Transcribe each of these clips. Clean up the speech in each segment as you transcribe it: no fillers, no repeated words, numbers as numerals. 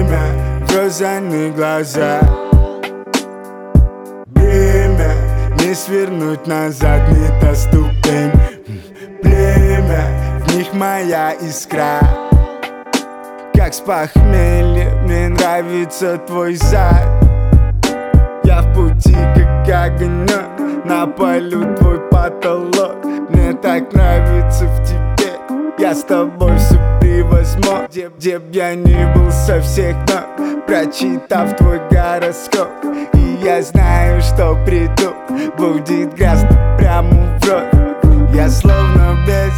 Время в розовые глаза. Время не свернуть назад, не та ступень. Племя, в них моя искра. Как с похмелья, мне нравится твой зад. Я в пути, как огонек, напалю твой потолок. Мне так нравится в тебе, я с тобой все превозмог. Где б я ни был со всех ног, прочитав твой гороскоп. И я знаю, что приду, будет грязно прямо в рот. Я словно без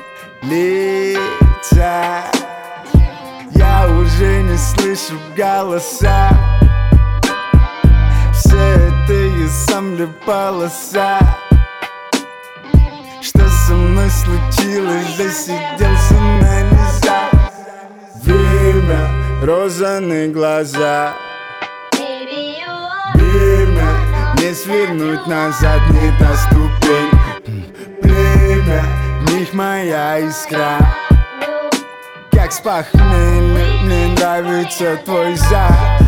лица, я уже не слышу голоса. Все это я сам ли полоса. Что со мной случилось, засиделся на низах. Время, розовые глаза. Время, не свернуть назад, не та ступень. Племя, в них моя искра. Как с похмелья, мне нравится твой зад.